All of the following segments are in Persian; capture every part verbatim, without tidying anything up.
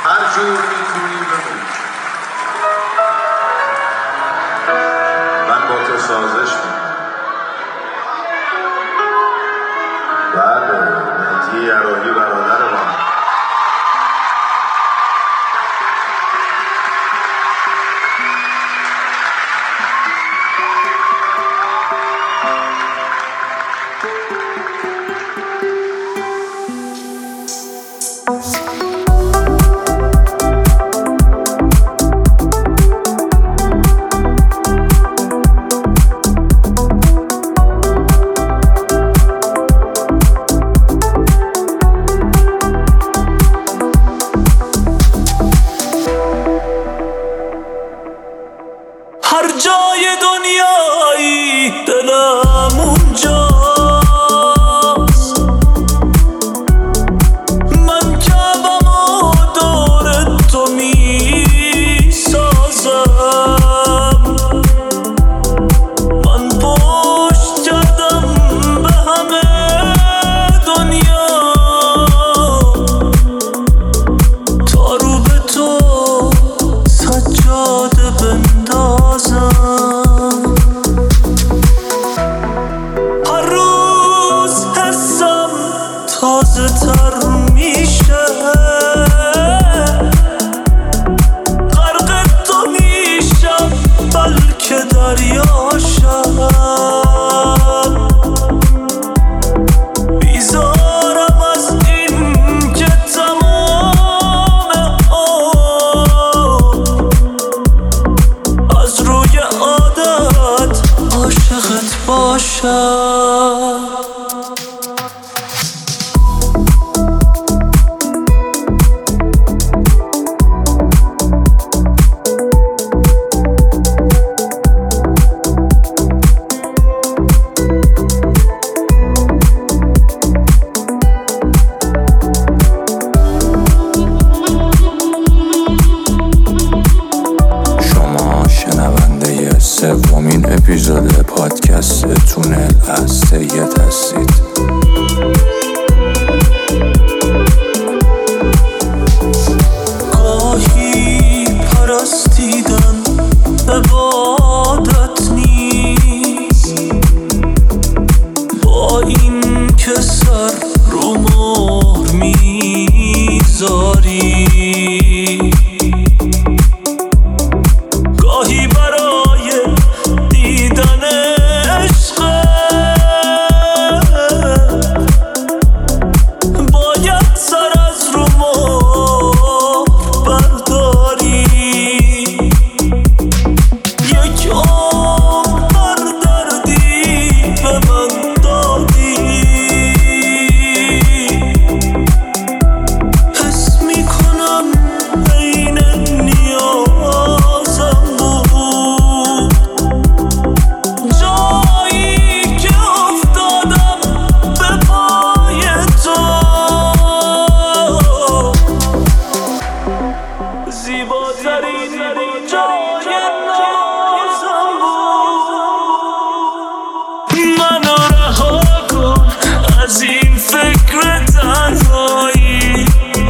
هر جور میتونی بمون. من با تو سازش میکنم. بله، مهدی عراقی برادر ما. هر جای دنیایی دلم اونجاست، من کعبم و دور تو می سازم، من پشت کردم به همه دنیا تا رو به تو سجاده بندازم. هر روز حسم تازه تر میشه، غرق تو میشم بلکه دریاشم، بیزارم از این که تمام عمر از روی عادت عاشقت باشم. سومین اپیزود پادکست تونل از سید هستید. گاهی پرستیدن عبادت نیست، با این که سر رو مهر میذاری، گاهی برای دیدن عشقت باید سر از رو مهر برداری. یک عمر بر دردی به من دادی، حس میکنم عین نیازم بود، جایی که افتادم به پای تو، زیباترین جای نازم بود. منو رها کن از این فکر تنهایی،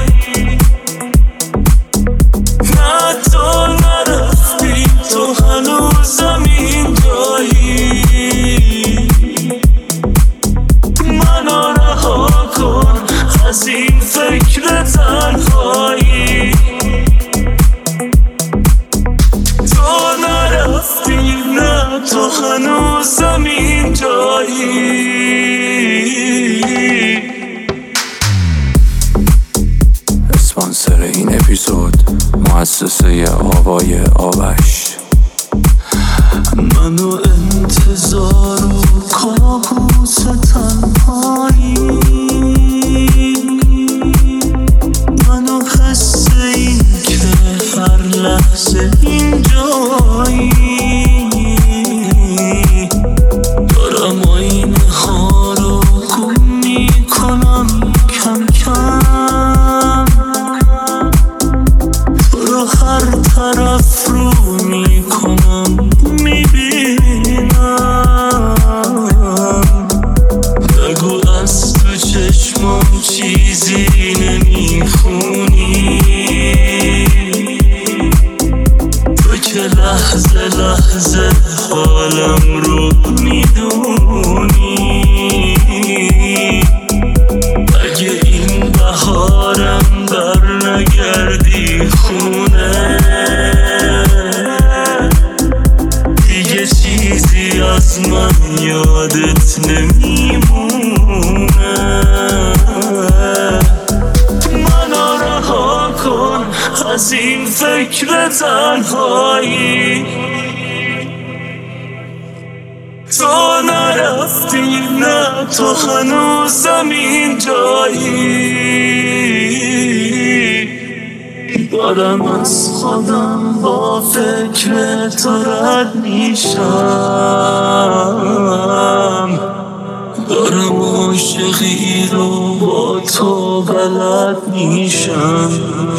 نه تو نرفتی، تو هنوزم اینجایی. منو رها کن از این فکر تنهایی، تو نرفتی، نه تو هنوزم اینجایی. اسپانسر این اپیزود مؤسسه آوای آوش. منو انتظار و کابوس تنهایی، منو حس این که هر لحظه اینجایی، دارم آینه ها رو گم میکنم کم کم، تو رو هر طرف رو میکنم میبینم، بگو از تو چشمم چیزی نمیخونی. بیخونه دیگه چیزی از من یادت نمیمونه. منو رها کن از این فکر تنهایی، تو نرفتی نه تو هنوزم اینجایی. دارم از خودم با فکر تو رد میشم، دارم عاشقی رو با تو بلد میشم.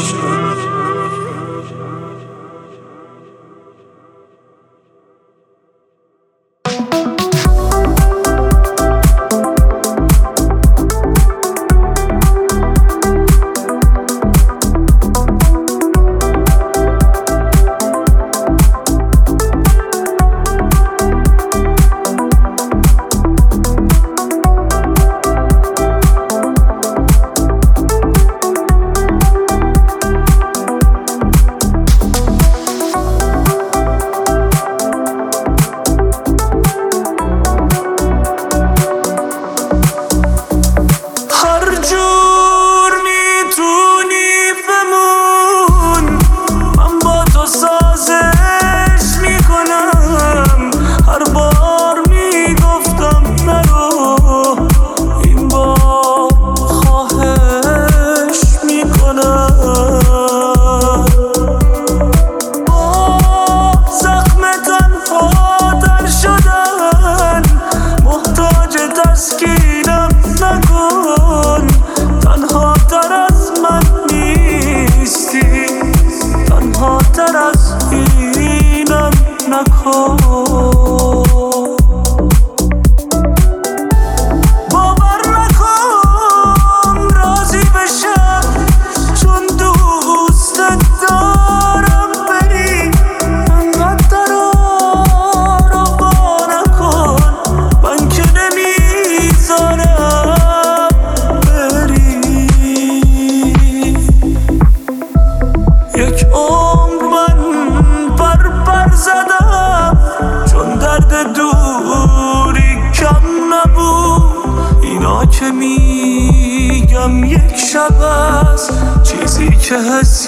میگم یک شب از چیزی که حس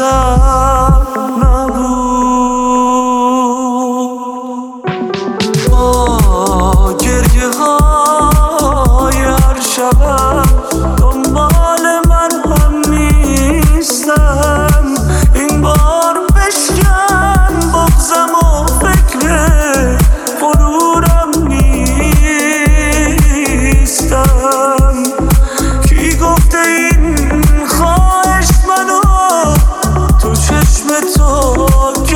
کردم نبود. با گریه های هر شبم دنبال من هم نیستم، این بار بشکن بغضم و فکر غرورم نیستم. کی گفته این خواهش منو تو چشم تو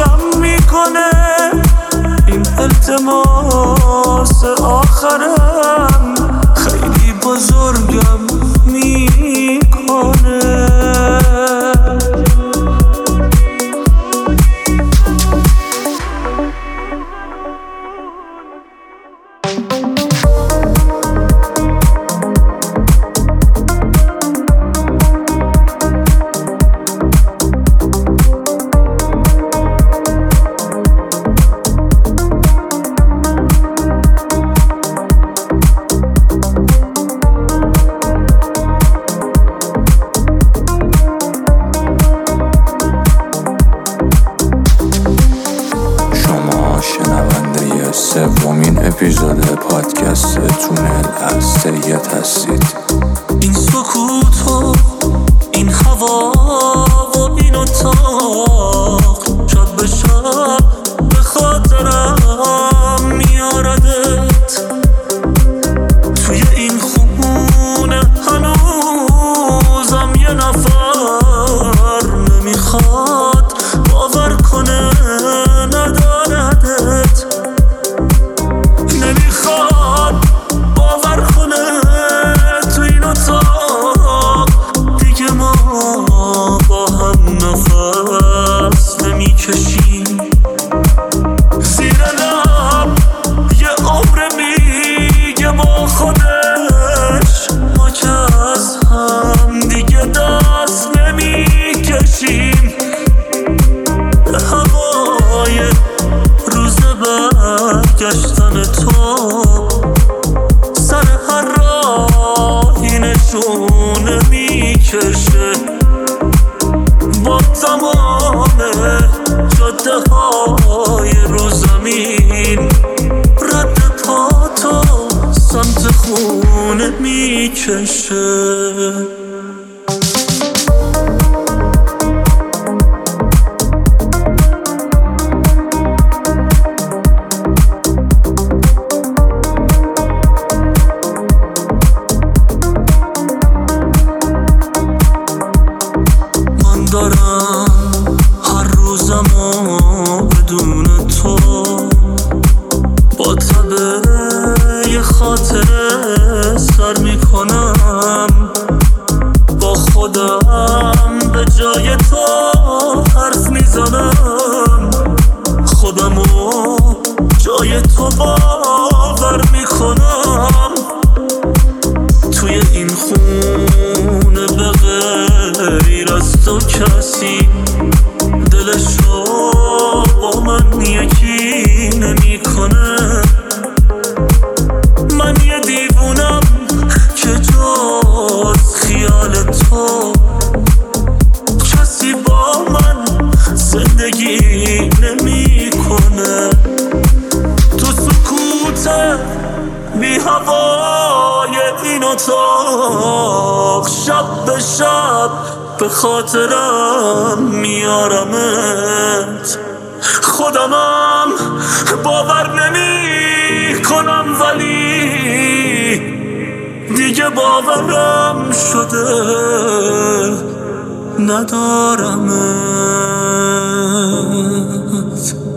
تمام جاده های رو زمین رد پاتو سمت خونه میکشه. دارم هر روزمو بدون تو با تبه یه خاطره سر میکنم، با خودم به جای تو حرف میزنم، خودمو جای تو باور میکنم. توی این خونه به غیر از تو کسی دلشو با من یکی نمیکنه. من یه دیوونم که جز خیال تو کسی با من زندگی نمیکنه. تو سکوت بی هوای این اتاق شب به شب به خاطرم میارمت. خودمم باور نمی کنم ولی دیگه باورم شده ندارمت.